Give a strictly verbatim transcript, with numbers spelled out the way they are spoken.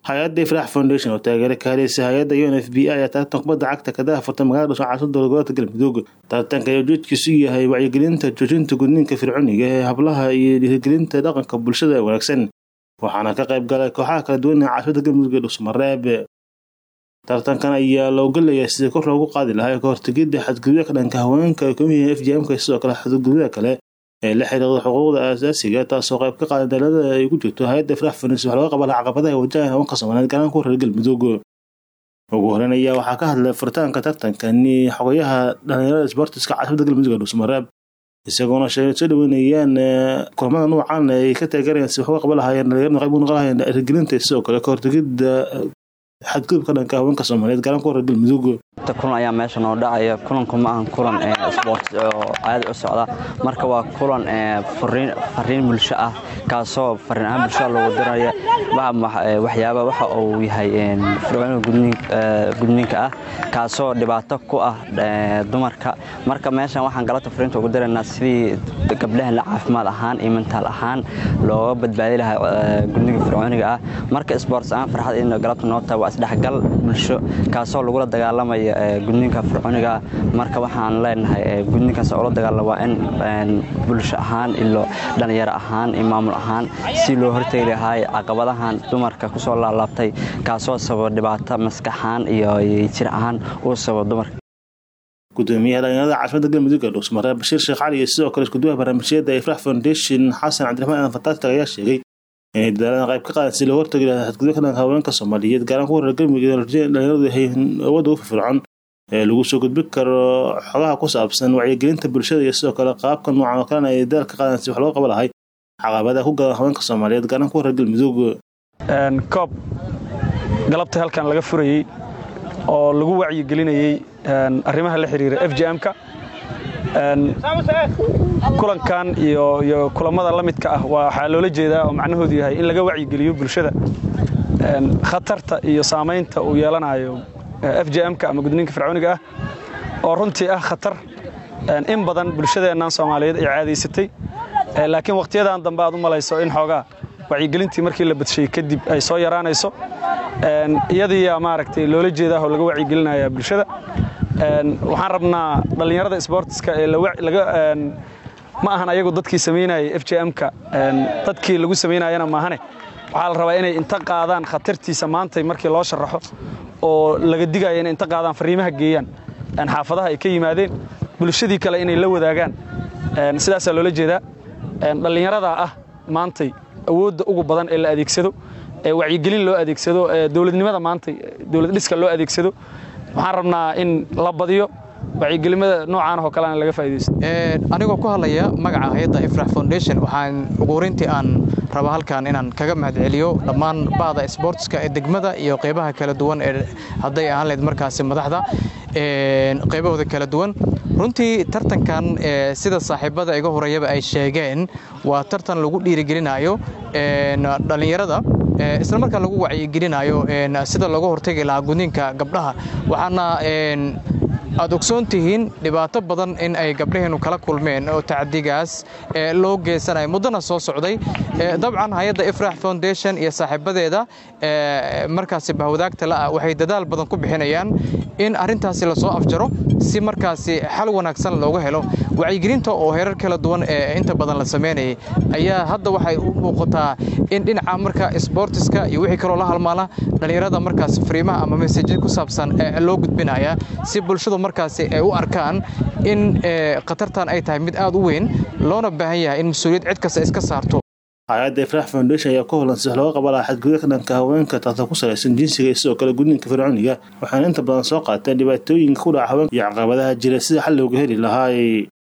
hay'adda Ifraax Foundation oo taageero ka heleysa hay'adda U N F P A ayaa tartan kubadda cagta ka daahfurtay magaalada Soocaasada dowladda Galmudug. Tartanka ayaa ujeedkiisu yahay wacyigelinta joojinta gudniinka fircooniga ee hablaha iyo dhiirigelinta dhaqanka bulshada ee wanaagsan. Waxaana ka qayb galay kooxaha kala duwan ee caasimadda Galmudug ee Dhuusamareeb. Tartankan ayaa looga leeyahay sidii kor loogu qaadi lahaa ka hortagidda xadgudubka dhanka haweenka ee Kooxda F G M ka sidoo kale xadgudubka kale ee la xiriira xuquuqda aasaasiga taasoo qayb ka qaadata dalada ay ku jirto hay'adda Ifraax Foundation waxa laga qabaa caqabadaha wajahan haweenka Soomaaliyeed gaar ahaan kuwa reer Galmudug. ugu horeyn ayaa waxaa ka hadlay furitaanka tartankani xogayaha dhalinyarada sportiska caasimadda Galmudug ee Dhuusamareeb isagoona sheegay soo dhaweynayaan kulamada noocan ay ka taageerayaan si wax uga qaban lahaayeen dhalinyarada qayb uga qaadayaan dhiirigelinta sidoo kale ka hortagidda xadgudubka dhanka haweenka Soomaaliyeed gaar ahaan kuwa reer Galmudug. kulan ayaa meesha noo dhacaya kulanku ma ahan kulan ee sport oo caadi u socda marka waa kulan ee fariin fariin bulsho ah kaasoo fariin ahaan bulshada loogu dirayo waxyaabo waxa uu yahay in fircooniga gudniinka ah kaasoo dhibaato ku ah dumarka marka meeshan waxaan galata fariinta ugu diraynaa sidii gabdhaha la caafimaad ahaan iyo mental ahaan looga badbaadi lahaa gudniinka fircooniga ah marka sports aan farxad in galabta noo tahay waa isdhexgal bulsho kaasoo lagu la dagaalamayo gudniinka fircooniga marka waxaan leenahay gudniinkaas oo la dagaalamo waa in bulsho ahaan ilo dhalinyaro ahaan iyo maamul ahaan si loo hortagi lahaa caqabadahan dumarka ku soo laabtay kaasoo sabab dhibaato maskaxan iyo jir ahaan oo sabab dumarka. gudoomiyaha dhalinyarada caasimadda Galmudug ee Dhuusamareeb Bashiir Sheekh Cali iyo sidoo kale isku duwaha barnaamijyada Ifraax Foundation Xasan Cabdiraxmaan Fantastic ayaa sheegay in dadaalada qayb ka qaadan si loo hortagi lahaa xadgudubka dhanka haweenka Soomaaliyeed gaar ahaan kuwa reer Galmudug ee dhalinyaradu ay awood u firfircoon ee lagu soo gudbin karo xogaha ku saabsan wacyigelinta bulshada iyo sidoo kale qaabka noocan oo kale ay dadaal ka qaadan si wax loo qaban lahaa caqabadaha ku gala haweenka Soomaaliyeed gaar ahaan kuwa reer Galmudug. een koob galabta halkan laga furayay oo lagu wacyigelinayay een arrimaha la xiriira F G M ka een kulankan iyo iyo kulamada la midka ah waxa loola jeedaa oo macnaheedu yahay in laga wacyigeliyo bulshada een khatarta iyo saameynta uu yeelanayo F G M ka ama gudniinka fircooniga ah oo runtii ah khatar een in badan bulshadeena Soomaaliyeed ay caadaysatay laakiin waqtiyadan dambe aad u malayso in xoogaa wacyigelintii markii la badshay kadib ay soo yaraanayso een iyadii maaragtay loola jeedaa oo laga wacyigelinayo bulshada een waxaan rabnaa dhalinyarada sportiska ee laga een ma ahan ayagu dadkii sameynayay F G M ka een dadkii lagu sameynayana ma ahane waxa la rabaa inay inta qaadaan khatartiisa maanta markii loo sharaxo oo laga digayo in inta qaadaan fariimaha geeyaan aan xaafadaha ay ka yimaadeen bulshadii kale inay la wadaagaan een sidaas loola jeedaa een dhalinyarada ah maanta awoodda ugu badan ee la adeegsado ee wacyigelin loo adeegsado ee dawladnimada maanta dawlad dhiska loo adeegsado waxaan rabnaa in la badiyo wacyigelimada noocan oo kale laga faa'iideysto. ee anigoo ku hadlaya magaca hay'adda Ifraax Foundation waxaan ugu horeyntii aan raba halkaan inaan kaga mahadceliyo dhammaan baahda sportska ee degmada iyo qaybaha kala duwan ee haday aan leed markaas madaxda ee qaybahooda kala duwan runtii tartankan ee sida saaxiibada iga horeeyaba ay sheegeen waa tartan lagu dhiirigelinayo ee dhalinyarada ee isla markaa lagu wacyigelinayo ee sida lagu hortagi lahaa gudniinka gabdhaha waxaana ee aad ogsoon tihiin dhibaato badan in ay gabdhaheenu kala kulmeen oo tacdigaas ee loo geysanayo mudana soo socday ee dabcan hay'adda Ifraax Foundation iyo saaxiibadeeda ee markaas bahwadaagta la waxay dadaal badan ku bixinayaan in arintaasi la soo afjaro si markaas xal wanaagsan looga helo wacyigelinta oo heerar kala duwan ee inta badan la sameeyay ayaa hadda waxay u muuqataa in dhinaca marka sportiska iyo wixii kale la halmaala dhalinyarada markaas fariimaha ama message ku saabsan ee loo gudbinaya si bulshada markaas ay u arkaan in khatartan ay tahay mid aad u weyn loona baahan yahay in mas'uuliyad cid kasta iska saarto. hay'adda Ifraax Foundation ayaa ku howlan si loo qabala xadgudubka dhanka haweenka taasoo ku salaysan jinsiga iyo sidoo kale gudniinka fircooniga waxaana inta badan soo qaateen dhibaatooyinka ku dhaca haweenka iyo caqabadaha jira sida xal looga heli lahaa.